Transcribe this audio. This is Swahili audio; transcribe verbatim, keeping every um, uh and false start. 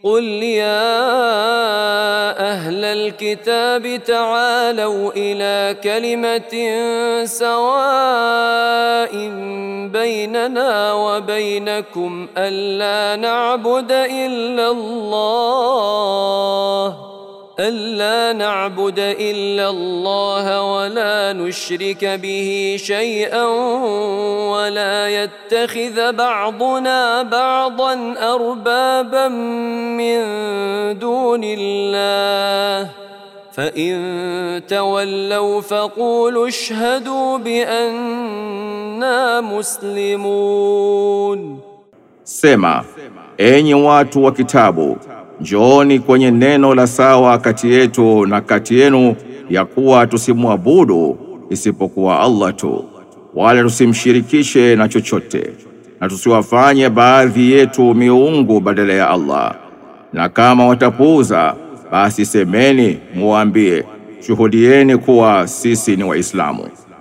قل يا أهل الكتاب تعالوا إلى كلمة سواء بيننا وبينكم ألا نعبد إلا الله ألا نعبد إلا الله ولا نشرك به شيئا ولا يتخذ بعضنا بعضا أربابا من دون الله فإن تولوا فقولوا اشهدوا بأننا مسلمون. Sema, enyi watu wa kitabu, njooni kwenye neno la sawa kati yetu na kati yenu, ya kuwa tusimwabudu isipokuwa Allah tu, wala tusimshirikishe na chochote, na tusiwafanye baadhi yetu miungu badala ya Allah. Na kama watapuuza, basi semeni muambie, shuhudieni kuwa sisi ni Waislamu.